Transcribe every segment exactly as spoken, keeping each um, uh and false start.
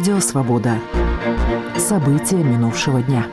Радио «Свобода». События минувшего дня.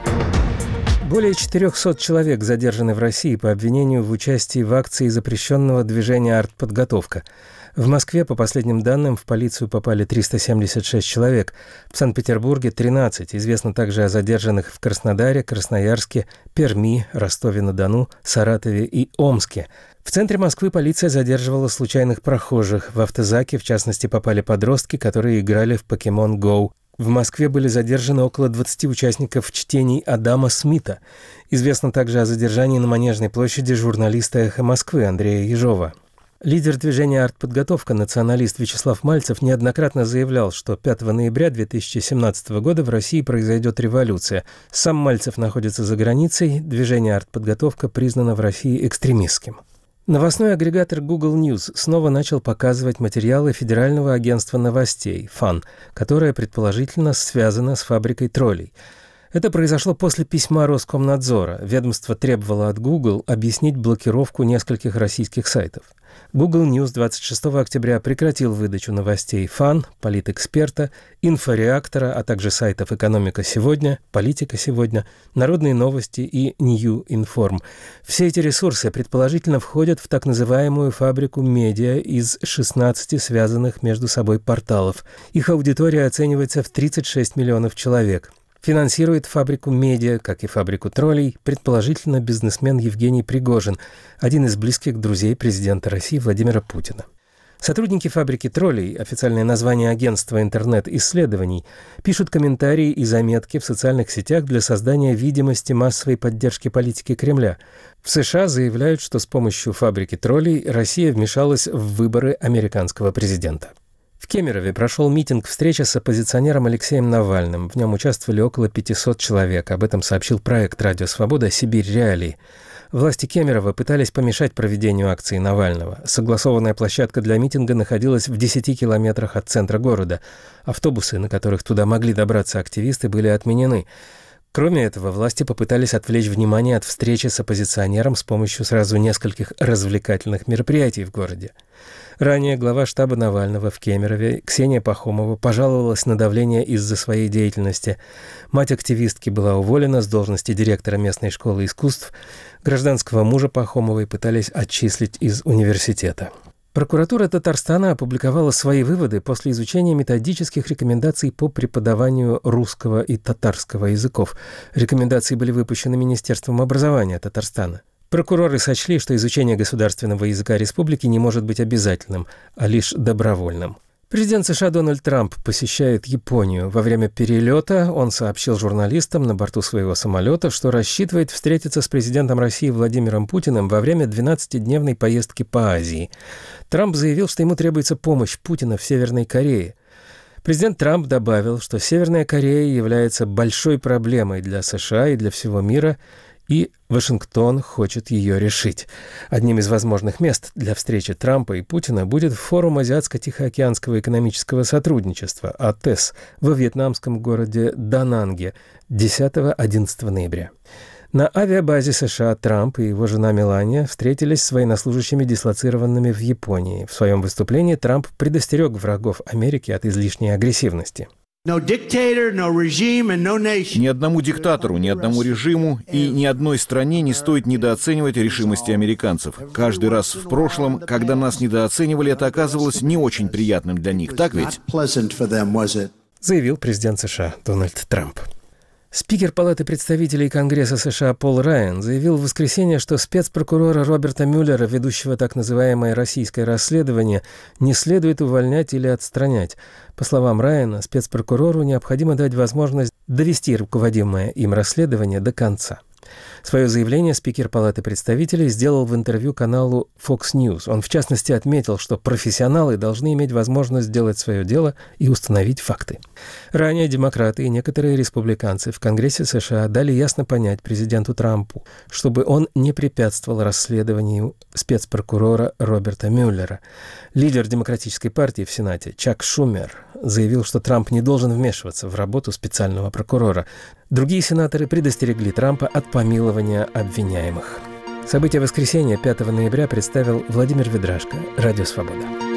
Более четырехсот человек задержаны в России по обвинению в участии в акции запрещенного движения «Артподготовка». В Москве, по последним данным, в полицию попали триста семьдесят шесть человек, в Санкт-Петербурге – тринадцать. Известно также о задержанных в Краснодаре, Красноярске, Перми, Ростове-на-Дону, Саратове и Омске. В центре Москвы полиция задерживала случайных прохожих. В автозаки, в частности, попали подростки, которые играли в Pokemon Go. В Москве были задержаны около двадцати участников чтений Адама Смита. Известно также о задержании на Манежной площади журналиста «Эхо Москвы» Андрея Ежова. Лидер движения «Артподготовка», националист Вячеслав Мальцев, неоднократно заявлял, что пятого ноября две тысячи семнадцатого года в России произойдет революция. Сам Мальцев находится за границей, движение «Артподготовка» признано в России экстремистским. Новостной агрегатор Google News снова начал показывать материалы Федерального агентства новостей «ФАН», которое предположительно связано с фабрикой троллей. Это произошло после письма Роскомнадзора. Ведомство требовало от Google объяснить блокировку нескольких российских сайтов. Google News двадцать шестого октября прекратил выдачу новостей ФАН, Политэксперта, Инфореактора, а также сайтов «Экономика сегодня», «Политика сегодня», «Народные новости» и Нью Информ. Все эти ресурсы предположительно входят в так называемую фабрику медиа из шестнадцати связанных между собой порталов. Их аудитория оценивается в тридцать шесть миллионов человек. Финансирует фабрику медиа, как и фабрику троллей, предположительно бизнесмен Евгений Пригожин, один из близких друзей президента России Владимира Путина. Сотрудники фабрики троллей, официальное название агентства интернет-исследований, пишут комментарии и заметки в социальных сетях для создания видимости массовой поддержки политики Кремля. В США заявляют, что с помощью фабрики троллей Россия вмешалась в выборы американского президента. В Кемерове прошел митинг-встреча с оппозиционером Алексеем Навальным. В нем участвовали около пятисот человек. Об этом сообщил проект «Радио Свобода. Сибирь. Реалии». Власти Кемерово пытались помешать проведению акции Навального. Согласованная площадка для митинга находилась в десяти километрах от центра города. Автобусы, на которых туда могли добраться активисты, были отменены. Кроме этого, власти попытались отвлечь внимание от встречи с оппозиционером с помощью сразу нескольких развлекательных мероприятий в городе. Ранее глава штаба Навального в Кемерове Ксения Пахомова пожаловалась на давление из-за своей деятельности. Мать активистки была уволена с должности директора местной школы искусств. Гражданского мужа Пахомовой пытались отчислить из университета. Прокуратура Татарстана опубликовала свои выводы после изучения методических рекомендаций по преподаванию русского и татарского языков. Рекомендации были выпущены Министерством образования Татарстана. Прокуроры сочли, что изучение государственного языка республики не может быть обязательным, а лишь добровольным. Президент США Дональд Трамп посещает Японию. Во время перелета он сообщил журналистам на борту своего самолета, что рассчитывает встретиться с президентом России Владимиром Путиным во время двенадцатидневной поездки по Азии. Трамп заявил, что ему требуется помощь Путина в Северной Корее. Президент Трамп добавил, что Северная Корея является большой проблемой для США и для всего мира, и Вашингтон хочет ее решить. Одним из возможных мест для встречи Трампа и Путина будет форум Азиатско-Тихоокеанского экономического сотрудничества (а тэ э эс) во вьетнамском городе Дананге десятого-одиннадцатого ноября. На авиабазе США Трамп и его жена Мелания встретились с военнослужащими, дислоцированными в Японии. В своем выступлении Трамп предостерег врагов Америки от излишней агрессивности. Ни одному диктатору, ни одному режиму и ни одной стране не стоит недооценивать решимости американцев. Каждый раз в прошлом, когда нас недооценивали, это оказывалось не очень приятным для них, так ведь? Заявил президент США Дональд Трамп. Спикер Палаты представителей Конгресса США Пол Райан заявил в воскресенье, что спецпрокурора Роберта Мюллера, ведущего так называемое российское расследование, не следует увольнять или отстранять. По словам Райана, спецпрокурору необходимо дать возможность довести руководимое им расследование до конца. Свое заявление спикер Палаты представителей сделал в интервью каналу Fox News. Он, в частности, отметил, что профессионалы должны иметь возможность сделать свое дело и установить факты. Ранее демократы и некоторые республиканцы в Конгрессе США дали ясно понять президенту Трампу, чтобы он не препятствовал расследованию спецпрокурора Роберта Мюллера. Лидер Демократической партии в Сенате Чак Шумер заявил, что Трамп не должен вмешиваться в работу специального прокурора. Другие сенаторы предостерегли Трампа от помилования обвиняемых. События воскресенья пятого ноября представил Владимир Ведрашко, Радио Свобода.